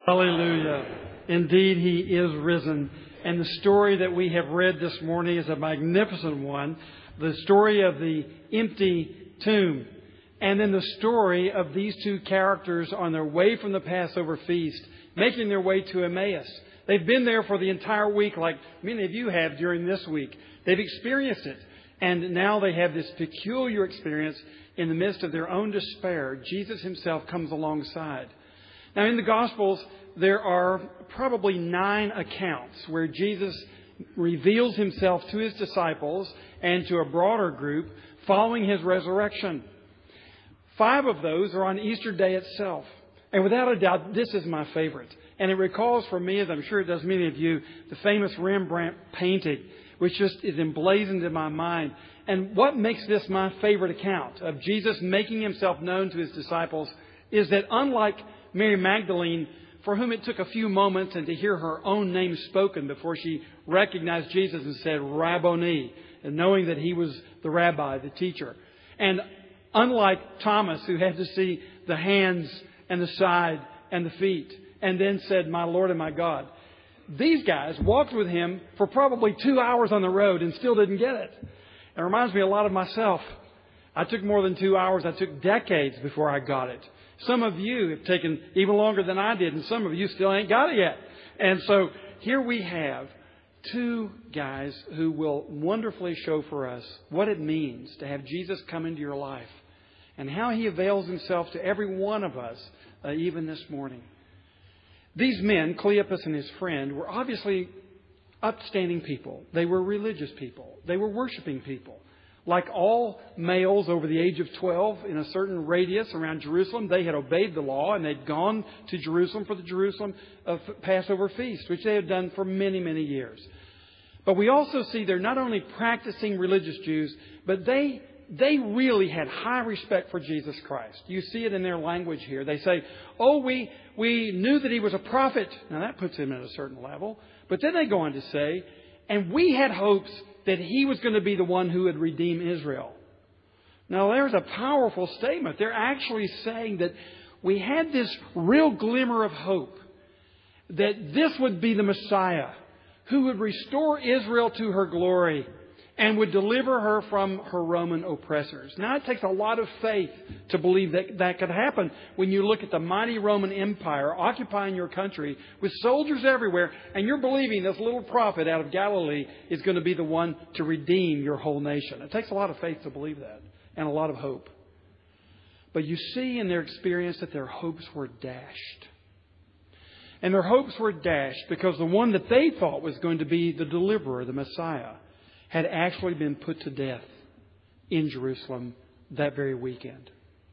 Hallelujah. Indeed, He is risen. And the story that we have read this morning is a magnificent one. The story of the empty tomb. And then the story of these two characters on their way from the Passover feast, making their way to Emmaus. They've been there for the entire week, like many of you have during this week. They've experienced it. And now they have this peculiar experience in the midst of their own despair. Jesus Himself comes alongside. Now, in the Gospels, there are probably 9 accounts where Jesus reveals Himself to His disciples and to a broader group following His resurrection. 5 of those are on Easter Day itself. And without a doubt, this is my favorite. And it recalls for me, as I'm sure it does many of you, the famous Rembrandt painting, which just is emblazoned in my mind. And what makes this my favorite account of Jesus making Himself known to His disciples is that unlike Mary Magdalene, for whom it took a few moments and to hear her own name spoken before she recognized Jesus and said, Rabboni, and knowing that He was the rabbi, the teacher. And unlike Thomas, who had to see the hands and the side and the feet, and then said, my Lord and my God. These guys walked with Him for probably 2 hours on the road and still didn't get it. It reminds me a lot of myself. I took more than 2 hours. I took decades before I got it. Some of you have taken even longer than I did, and some of you still ain't got it yet. And so here we have 2 guys who will wonderfully show for us what it means to have Jesus come into your life and how He avails Himself to every one of us, even this morning. These men, Cleopas and his friend, were obviously upstanding people. They were religious people. They were worshiping people. Like all males over the age of 12 in a certain radius around Jerusalem, they had obeyed the law and they'd gone to Jerusalem for the Jerusalem Passover feast, which they had done for many, many years. But we also see they're not only practicing religious Jews, but they really had high respect for Jesus Christ. You see it in their language here. They say, we knew that He was a prophet. Now that puts Him at a certain level. But then they go on to say, and we had hopes that He was going to be the one who would redeem Israel. Now there's a powerful statement. They're actually saying that we had this real glimmer of hope that this would be the Messiah who would restore Israel to her glory and would deliver her from her Roman oppressors. Now, it takes a lot of faith to believe that that could happen when you look at the mighty Roman Empire occupying your country with soldiers everywhere, and you're believing this little prophet out of Galilee is going to be the one to redeem your whole nation. It takes a lot of faith to believe that, and a lot of hope. But you see in their experience that their hopes were dashed. And their hopes were dashed because the one that they thought was going to be the deliverer, the Messiah, had actually been put to death in Jerusalem that very weekend.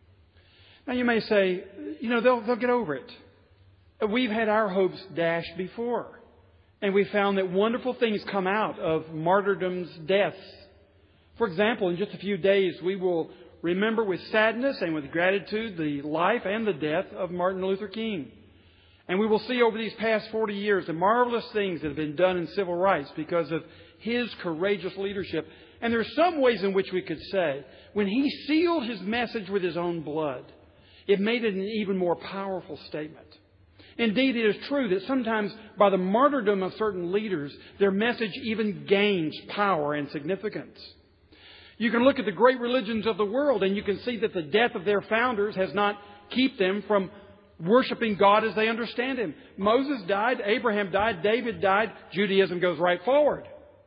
Now you may say, they'll get over it. We've had our hopes dashed before. And we found that wonderful things come out of martyrdom's deaths. For example, in just a few days, we will remember with sadness and with gratitude the life and the death of Martin Luther King. And we will see over these past 40 years the marvelous things that have been done in civil rights because of his courageous leadership. And there are some ways in which we could say, when he sealed his message with his own blood, it made it an even more powerful statement. Indeed, it is true that sometimes by the martyrdom of certain leaders, their message even gains power and significance. You can look at the great religions of the world and you can see that the death of their founders has not kept them from worshiping God as they understand Him. Moses died, Abraham died, David died, Judaism goes right forward.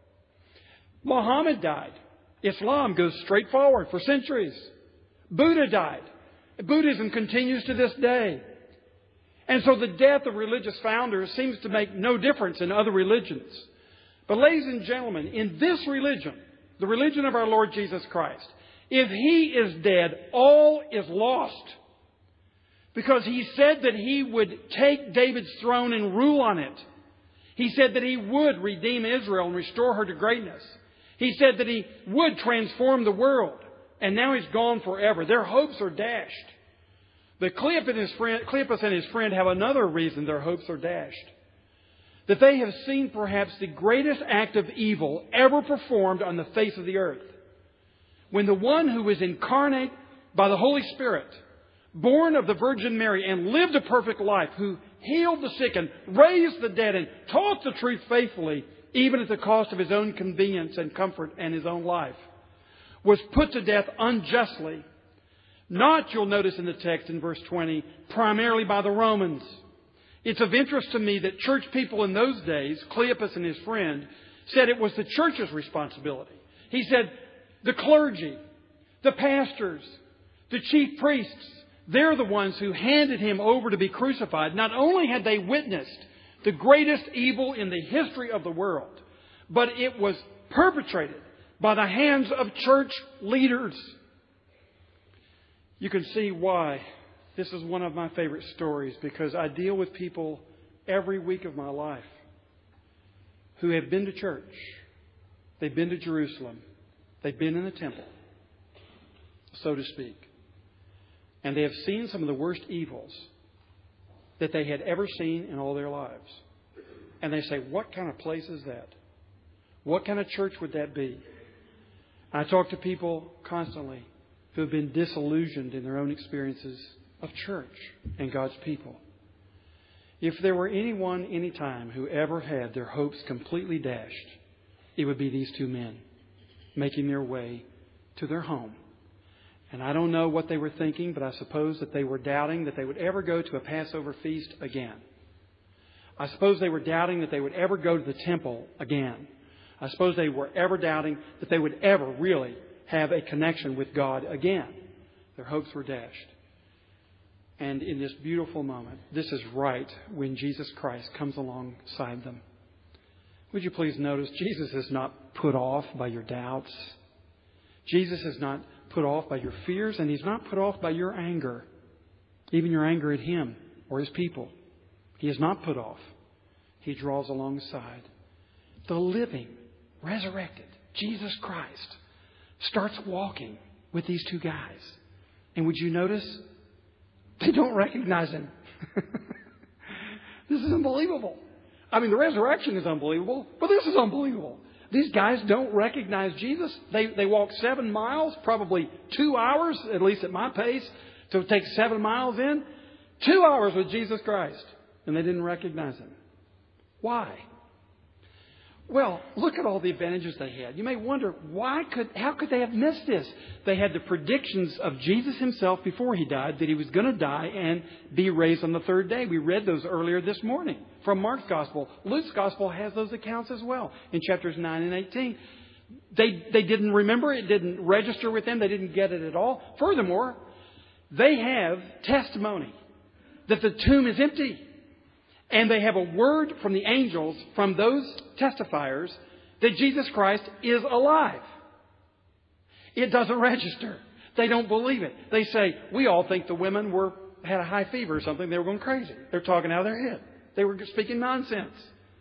Muhammad died. Islam goes straight forward for centuries. Buddha died. Buddhism continues to this day. And so the death of religious founders seems to make no difference in other religions. But ladies and gentlemen, in this religion, the religion of our Lord Jesus Christ, if He is dead, all is lost. Because He said that He would take David's throne and rule on it. He said that He would redeem Israel and restore her to greatness. He said that He would transform the world. And now He's gone forever. Their hopes are dashed. But Cleopas and his friend have another reason their hopes are dashed. That they have seen perhaps the greatest act of evil ever performed on the face of the earth. When the one who was incarnate by the Holy Spirit, born of the Virgin Mary and lived a perfect life, who healed the sick and raised the dead and taught the truth faithfully, even at the cost of his own convenience and comfort and his own life, was put to death unjustly. Not, you'll notice in the text in verse 20, primarily by the Romans. It's of interest to me that church people in those days, Cleopas and his friend, said it was the church's responsibility. He said the clergy, the pastors, the chief priests, they're the ones who handed him over to be crucified. Not only had they witnessed the greatest evil in the history of the world, but it was perpetrated by the hands of church leaders. You can see why this is one of my favorite stories, because I deal with people every week of my life who have been to church. They've been to Jerusalem. They've been in the temple, so to speak. And they have seen some of the worst evils that they had ever seen in all their lives. And they say, what kind of place is that? What kind of church would that be? I talk to people constantly who have been disillusioned in their own experiences of church and God's people. If there were anyone, anytime, who ever had their hopes completely dashed, it would be these two men making their way to their home. And I don't know what they were thinking, but I suppose that they were doubting that they would ever go to a Passover feast again. I suppose they were doubting that they would ever go to the temple again. I suppose they were ever doubting that they would ever really have a connection with God again. Their hopes were dashed. And in this beautiful moment, this is right when Jesus Christ comes alongside them. Would you please notice, Jesus is not put off by your doubts. Jesus is not put off by your fears, and He's not put off by your anger, even your anger at Him or His people. He is not put off. He draws alongside. The living, resurrected Jesus Christ starts walking with these two guys. And would you notice? They don't recognize Him. This is unbelievable. I mean, the resurrection is unbelievable, but this is unbelievable. These guys don't recognize Jesus. They walk 7 miles, probably 2 hours, at least at my pace, to take 7 miles in. 2 hours with Jesus Christ. And they didn't recognize Him. Why? Well, look at all the advantages they had. You may wonder, how could they have missed this? They had the predictions of Jesus Himself before He died, that He was going to die and be raised on the third day. We read those earlier this morning from Mark's Gospel. Luke's Gospel has those accounts as well in chapters 9 and 18. They didn't remember it. It didn't register with them. They didn't get it at all. Furthermore, they have testimony that the tomb is empty. And they have a word from the angels, from those testifiers, that Jesus Christ is alive. It doesn't register. They don't believe it. They say, we all think the women had a high fever or something. They were going crazy. They're talking out of their head. They were speaking nonsense.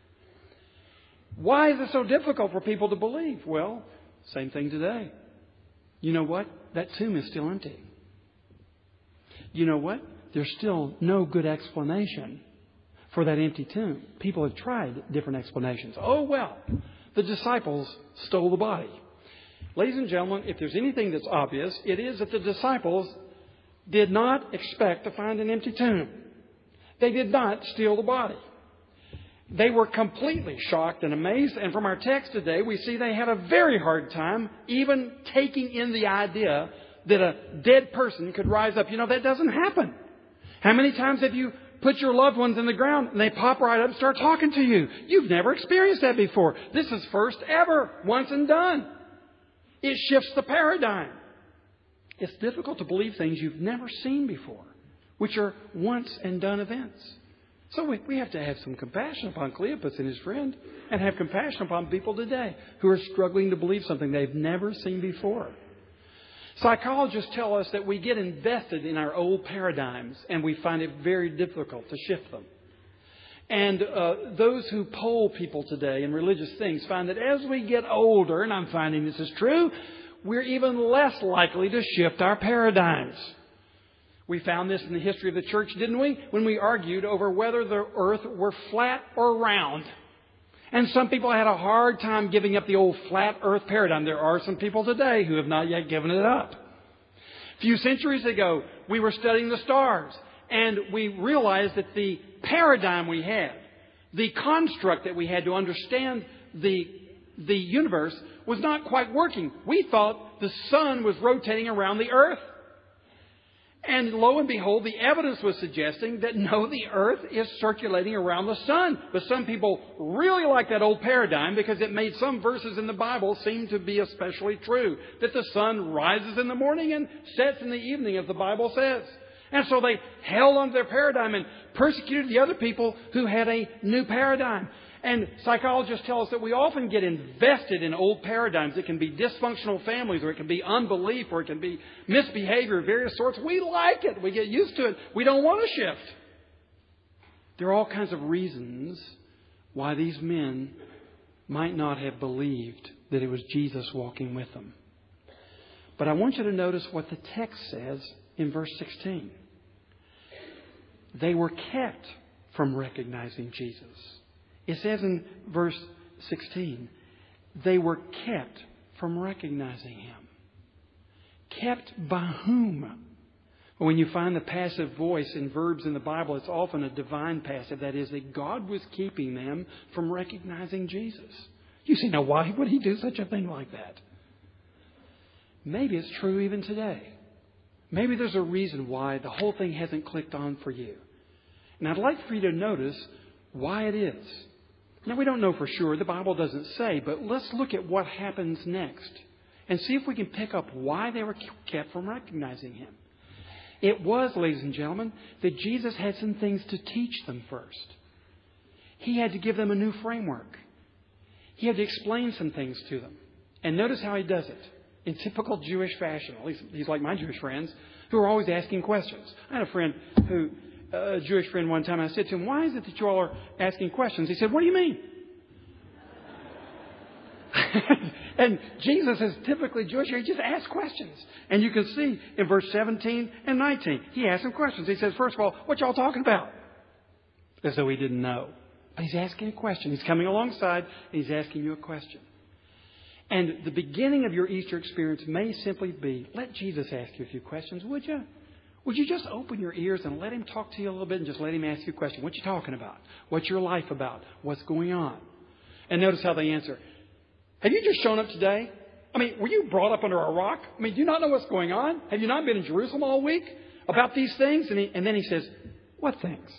Why is it so difficult for people to believe? Well, same thing today. You know what? That tomb is still empty. You know what? There's still no good explanation for that empty tomb. People have tried different explanations. Oh, well, the disciples stole the body. Ladies and gentlemen, if there's anything that's obvious, it is that the disciples did not expect to find an empty tomb. They did not steal the body. They were completely shocked and amazed. And from our text today, we see they had a very hard time even taking in the idea that a dead person could rise up. You know, that doesn't happen. How many times have you put your loved ones in the ground and they pop right up and start talking to you? You've never experienced that before. This is first ever. Once and done. It shifts the paradigm. It's difficult to believe things you've never seen before, which are once and done events. So we have to have some compassion upon Cleopas and his friend, and have compassion upon people today who are struggling to believe something they've never seen before. Psychologists tell us that we get invested in our old paradigms and we find it very difficult to shift them. And those who poll people today in religious things find that as we get older, and I'm finding this is true, we're even less likely to shift our paradigms. We found this in the history of the church, didn't we? When we argued over whether the earth were flat or round. And some people had a hard time giving up the old flat earth paradigm. There are some people today who have not yet given it up. A few centuries ago, we were studying the stars. and we realized that the paradigm we had, the construct that we had to understand the universe was not quite working. We thought the sun was rotating around the earth. And lo and behold, the evidence was suggesting that no, the earth is circulating around the sun. But some people really like that old paradigm because it made some verses in the Bible seem to be especially true. That the sun rises in the morning and sets in the evening, as the Bible says. And so they held on to their paradigm and persecuted the other people who had a new paradigm. And psychologists tell us that we often get invested in old paradigms. It can be dysfunctional families, or it can be unbelief, or it can be misbehavior of various sorts. We like it. We get used to it. We don't want to shift. There are all kinds of reasons why these men might not have believed that it was Jesus walking with them. But I want you to notice what the text says in verse 16. They were kept from recognizing Jesus. It says in verse 16, they were kept from recognizing Him. Kept by whom? When you find the passive voice in verbs in the Bible, it's often a divine passive. That is, that God was keeping them from recognizing Jesus. You say, now why would He do such a thing like that? Maybe it's true even today. Maybe there's a reason why the whole thing hasn't clicked on for you. And I'd like for you to notice why it is. Now, we don't know for sure. The Bible doesn't say, but let's look at what happens next and see if we can pick up why they were kept from recognizing Him. It was, ladies and gentlemen, that Jesus had some things to teach them first. He had to give them a new framework. He had to explain some things to them. And notice how He does it. In typical Jewish fashion. At least he's like my Jewish friends who are always asking questions. I had a friend who... a Jewish friend one time, I said to him, why is it that you all are asking questions? He said, what do you mean? And Jesus is typically Jewish. He just asks questions. And you can see in verse 17 and 19, He asks them questions. He says, first of all, what y'all talking about? As though He didn't know. But He's asking a question. He's coming alongside and He's asking you a question. And the beginning of your Easter experience may simply be, let Jesus ask you a few questions, would you? Would you just open your ears and let Him talk to you a little bit and just let Him ask you a question? What you talking about? What's your life about? What's going on? And notice how they answer. Have you just shown up today? I mean, were you brought up under a rock? I mean, do you not know what's going on? Have you not been in Jerusalem all week about these things? And then He says, what things?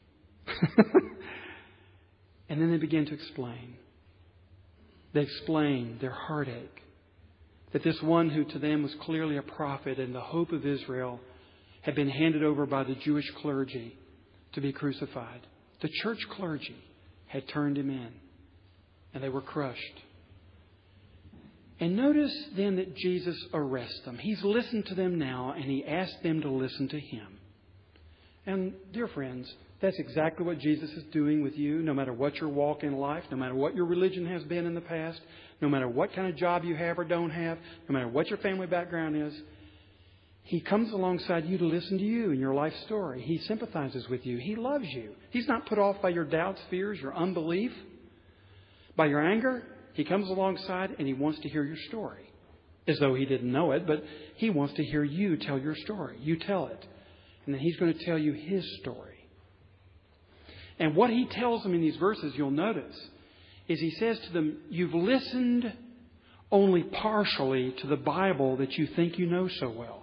And then they begin to explain. They explain their heartache. That this one who to them was clearly a prophet and the hope of Israel had been handed over by the Jewish clergy to be crucified. The church clergy had turned Him in, and they were crushed. And notice then that Jesus arrests them. He's listened to them now, and He asked them to listen to Him. And dear friends, that's exactly what Jesus is doing with you, no matter what your walk in life, no matter what your religion has been in the past, no matter what kind of job you have or don't have, no matter what your family background is. He comes alongside you to listen to you and your life story. He sympathizes with you. He loves you. He's not put off by your doubts, fears, your unbelief, by your anger. He comes alongside and He wants to hear your story. As though He didn't know it, but He wants to hear you tell your story. You tell it. And then He's going to tell you His story. And what He tells them in these verses, you'll notice, is He says to them, you've listened only partially to the Bible that you think you know so well.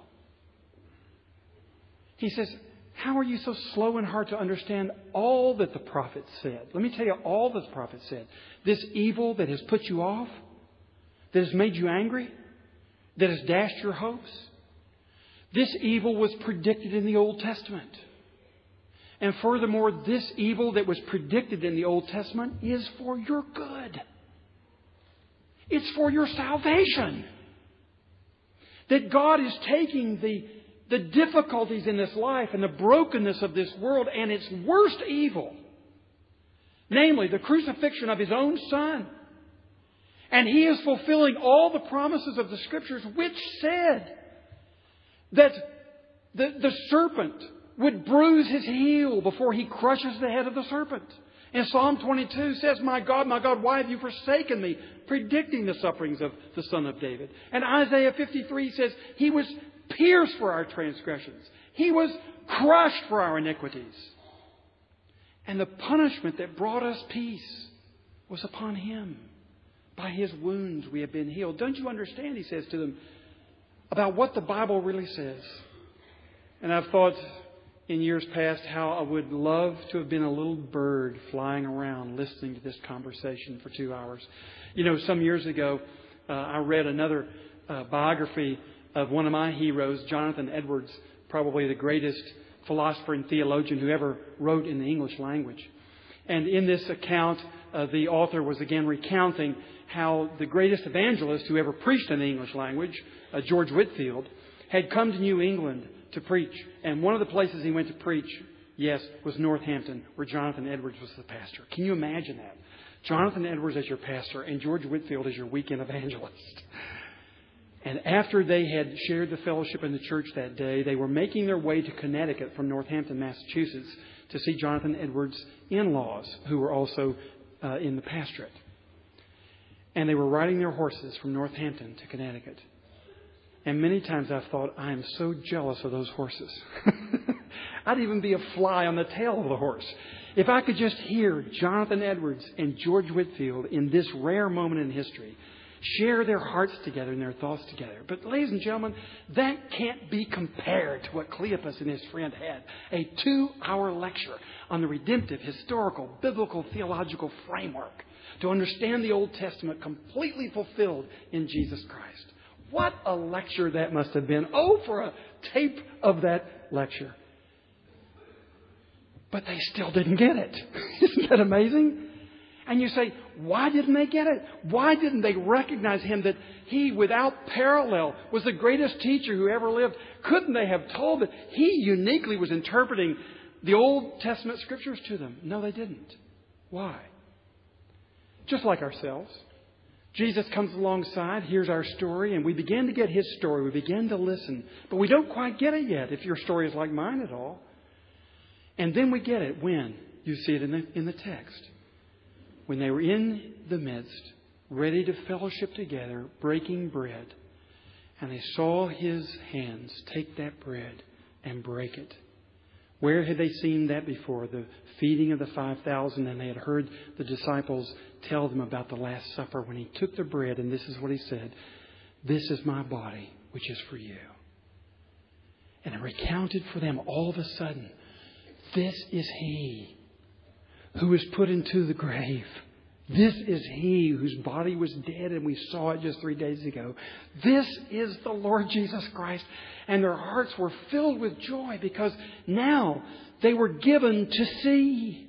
He says, how are you so slow and hard to understand all that the prophet said? Let me tell you all that the prophet said. This evil that has put you off, that has made you angry, that has dashed your hopes. This evil was predicted in the Old Testament. And furthermore, this evil that was predicted in the Old Testament is for your good. It's for your salvation. That God is taking the difficulties in this life and the brokenness of this world and its worst evil, namely the crucifixion of His own Son. And He is fulfilling all the promises of the Scriptures, which said that the serpent would bruise His heel before He crushes the head of the serpent. And Psalm 22 says, my God, why have you forsaken me? Predicting the sufferings of the Son of David. And Isaiah 53 says, He was pierced for our transgressions. He was crushed for our iniquities. And the punishment that brought us peace was upon Him. By His wounds we have been healed. Don't you understand, He says to them, about what the Bible really says? And I've thought in years past how I would love to have been a little bird flying around listening to this conversation for 2 hours. You know, some years ago, I read another biography of one of my heroes, Jonathan Edwards, probably the greatest philosopher and theologian who ever wrote in the English language. And in this account, the author was again recounting how the greatest evangelist who ever preached in the English language, George Whitefield, had come to New England to preach. And one of the places he went to preach, yes, was Northampton, where Jonathan Edwards was the pastor. Can you imagine that? Jonathan Edwards as your pastor and George Whitefield as your weekend evangelist. And after they had shared the fellowship in the church that day, they were making their way to Connecticut from Northampton, Massachusetts, to see Jonathan Edwards' in-laws, who were also in the pastorate. And they were riding their horses from Northampton to Connecticut. And many times I've thought, I am so jealous of those horses. I'd even be a fly on the tail of the horse. If I could just hear Jonathan Edwards and George Whitefield in this rare moment in history share their hearts together and their thoughts together. But ladies and gentlemen, that can't be compared to what Cleopas and his friend had. A 2-hour lecture on the redemptive, historical, biblical, theological framework to understand the Old Testament completely fulfilled in Jesus Christ. What a lecture that must have been. Oh, for a tape of that lecture. But they still didn't get it. Isn't that amazing? And you say, why didn't they get it? Why didn't they recognize Him that He, without parallel, was the greatest teacher who ever lived? Couldn't they have told that He uniquely was interpreting the Old Testament Scriptures to them? No, they didn't. Why? Just like ourselves. Jesus comes alongside, hears our story, and we begin to get His story. We begin to listen. But we don't quite get it yet, if your story is like mine at all. And then we get it when? You see it in the text. When they were in the midst, ready to fellowship together, breaking bread, and they saw His hands take that bread and break it. Where had they seen that before? The feeding of the 5,000, and they had heard the disciples tell them about the Last Supper when He took the bread, and this is what He said, "This is my body, which is for you." And it recounted for them all of a sudden, this is He who was put into the grave. This is He whose body was dead, and we saw it just 3 days ago. This is the Lord Jesus Christ. And their hearts were filled with joy because now they were given to see.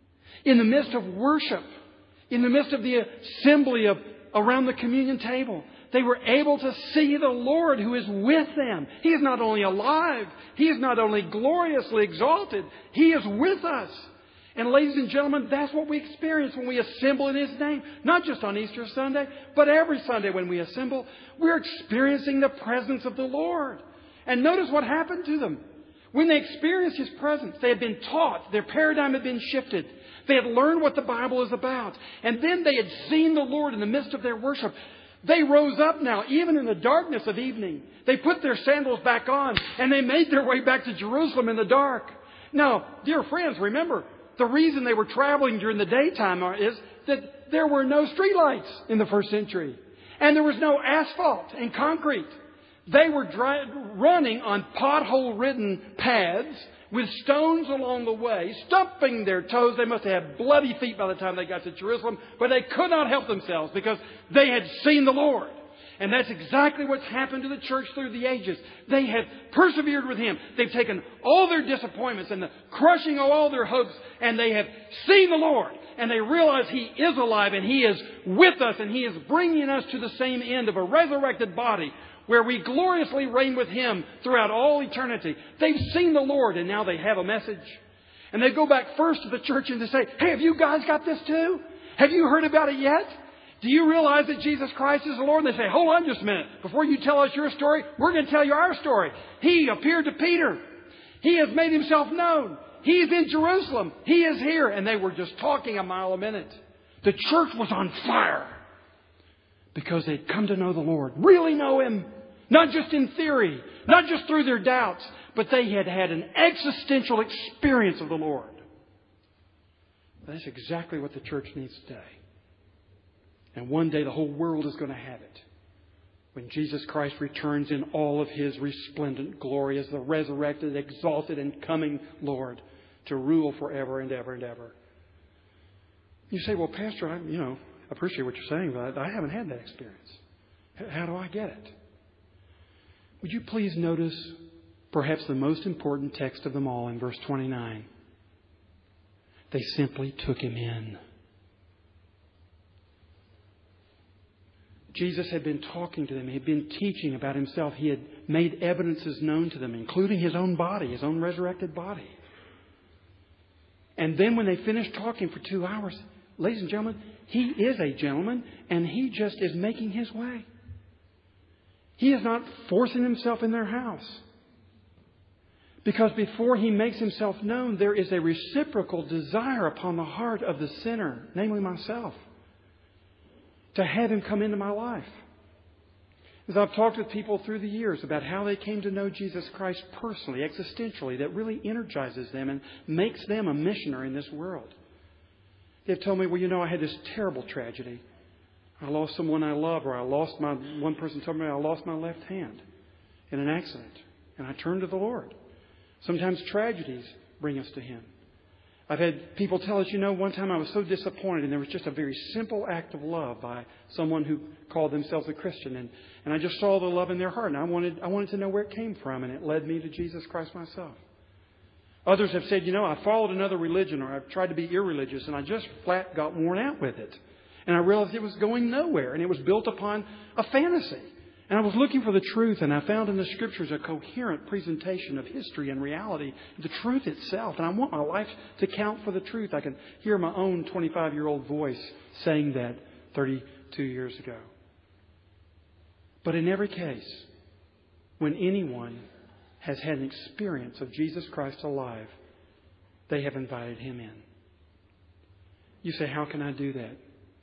In the midst of worship, in the midst of the assembly around the communion table, they were able to see the Lord who is with them. He is not only alive, He is not only gloriously exalted, He is with us. And ladies and gentlemen, that's what we experience when we assemble in His name. Not just on Easter Sunday, but every Sunday when we assemble, we're experiencing the presence of the Lord. And notice what happened to them. When they experienced His presence, they had been taught, their paradigm had been shifted. They had learned what the Bible is about. And then they had seen the Lord in the midst of their worship. They rose up now, even in the darkness of evening. They put their sandals back on, and they made their way back to Jerusalem in the dark. Now, dear friends, remember, the reason they were traveling during the daytime is that there were no streetlights in the first century. And there was no asphalt and concrete. They were running on pothole-ridden paths with stones along the way, stumping their toes. They must have had bloody feet by the time they got to Jerusalem, but they could not help themselves because they had seen the Lord. And that's exactly what's happened to the church through the ages. They have persevered with Him. They've taken all their disappointments and the crushing of all their hopes, and they have seen the Lord. And they realize He is alive and He is with us, and He is bringing us to the same end of a resurrected body where we gloriously reign with Him throughout all eternity. They've seen the Lord, and now they have a message. And they go back first to the church and they say, "Hey, have you guys got this too? Have you heard about it yet? Do you realize that Jesus Christ is the Lord?" And they say, "Hold on just a minute. Before you tell us your story, we're going to tell you our story. He appeared to Peter. He has made Himself known. He's in Jerusalem. He is here." And they were just talking a mile a minute. The church was on fire because they'd come to know the Lord, really know Him, not just in theory, not just through their doubts, but they had had an existential experience of the Lord. That's exactly what the church needs today. And one day the whole world is going to have it. When Jesus Christ returns in all of His resplendent glory as the resurrected, exalted, and coming Lord to rule forever and ever and ever. You say, well, Pastor, I appreciate what you're saying, but I haven't had that experience. How do I get it? Would you please notice perhaps the most important text of them all in verse 29? They simply took Him in. Jesus had been talking to them. He had been teaching about Himself. He had made evidences known to them, including His own body, His own resurrected body. And then when they finished talking for 2 hours, ladies and gentlemen, He is a gentleman, and He just is making His way. He is not forcing Himself in their house. Because before He makes Himself known, there is a reciprocal desire upon the heart of the sinner, namely myself, to have Him come into my life. As I've talked with people through the years about how they came to know Jesus Christ personally, existentially, that really energizes them and makes them a missionary in this world. They've told me, well, I had this terrible tragedy. I lost someone I love, or one person told me I lost my left hand in an accident. And I turned to the Lord. Sometimes tragedies bring us to Him. I've had people tell us, one time I was so disappointed, and there was just a very simple act of love by someone who called themselves a Christian. And I just saw the love in their heart, and I wanted to know where it came from, and it led me to Jesus Christ myself. Others have said, I followed another religion, or I've tried to be irreligious, and I just flat got worn out with it. And I realized it was going nowhere, and it was built upon a fantasy. And I was looking for the truth, and I found in the Scriptures a coherent presentation of history and reality, the truth itself. And I want my life to count for the truth. I can hear my own 25-year-old voice saying that 32 years ago. But in every case, when anyone has had an experience of Jesus Christ alive, they have invited Him in. You say, how can I do that?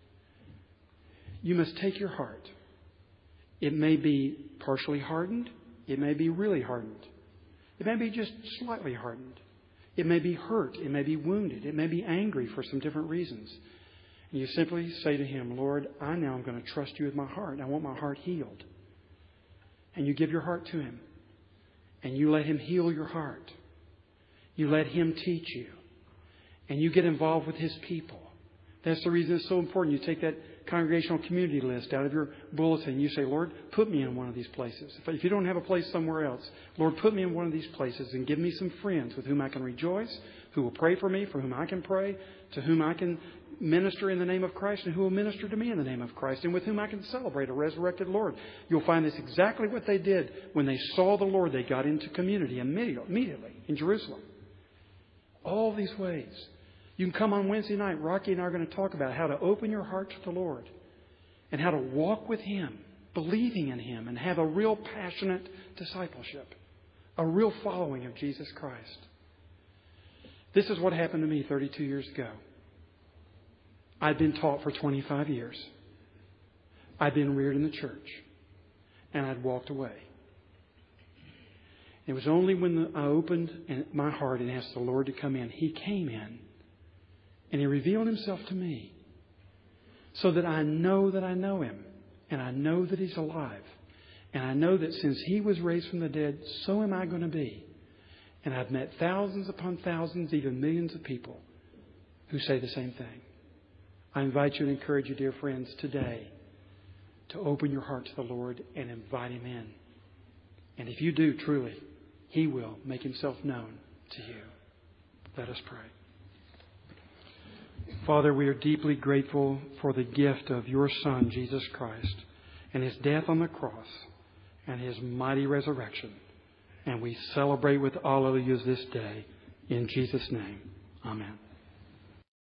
You must take your heart. It may be partially hardened. It may be really hardened. It may be just slightly hardened. It may be hurt. It may be wounded. It may be angry for some different reasons. And you simply say to Him, Lord, I now am going to trust You with my heart. I want my heart healed. And you give your heart to Him. And you let Him heal your heart. You let Him teach you. And you get involved with His people. That's the reason it's so important. You take that congregational community list out of your bulletin. You say, Lord, put me in one of these places. If you don't have a place somewhere else, Lord, put me in one of these places and give me some friends with whom I can rejoice, who will pray for me, for whom I can pray, to whom I can minister in the name of Christ, and who will minister to me in the name of Christ, and with whom I can celebrate a resurrected Lord. You'll find this exactly what they did when they saw the Lord. They got into community immediately in Jerusalem. All these ways. You can come on Wednesday night. Rocky and I are going to talk about how to open your heart to the Lord and how to walk with Him, believing in Him, and have a real passionate discipleship, a real following of Jesus Christ. This is what happened to me 32 years ago. I'd been taught for 25 years. I'd been reared in the church, and I'd walked away. It was only when I opened my heart and asked the Lord to come in, He came in. And He revealed Himself to me so that I know Him. And I know that He's alive. And I know that since He was raised from the dead, so am I going to be. And I've met thousands upon thousands, even millions of people who say the same thing. I invite you and encourage you, dear friends, today to open your heart to the Lord and invite Him in. And if you do, truly, He will make Himself known to you. Let us pray. Father, we are deeply grateful for the gift of Your Son, Jesus Christ, and His death on the cross and His mighty resurrection. And we celebrate with all of you this day. In Jesus' name, amen.